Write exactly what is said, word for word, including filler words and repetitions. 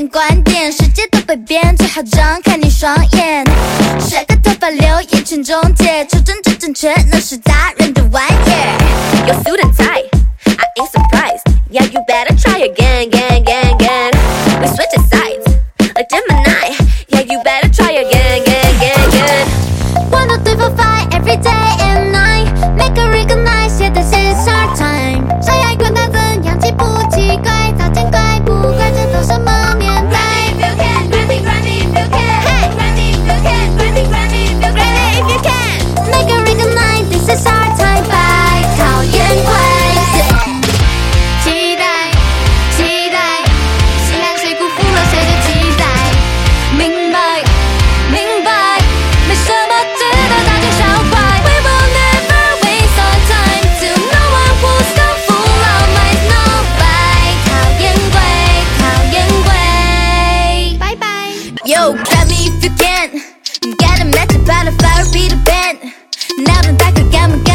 点观点，世界都会变，最好张开你双眼。甩个头发留言群终结，求政治正确那是大人的玩意。 Your suit and tie, I ain't surprised. Yeah, you better try again, again, again, again. We switching sides, like Gemini. Yeah, you better try again, again, again, again. One, two, three, four, five, every day and night. Make a recognize, yeah, this is our time. 谁爱管他怎样奇不奇怪，早见怪不怪，这都什么年代 Grind it, if you can, grind it, grind it, if you can. Hey, grind it, if you can, grind it, grind it, if you can. Grind it if you can. Make a recognize, this is our time. 白讨厌鬼，期待，期待，谁让谁辜负了谁的期待？明白，明白，没什么值得大惊小怪。We will never waste our time to no one who's gonna fool our minds. No， 白讨厌鬼，讨厌鬼，拜拜。Yo, grab me if you can. Gotta match about a fire, beat a band. 나 넌 다 그가면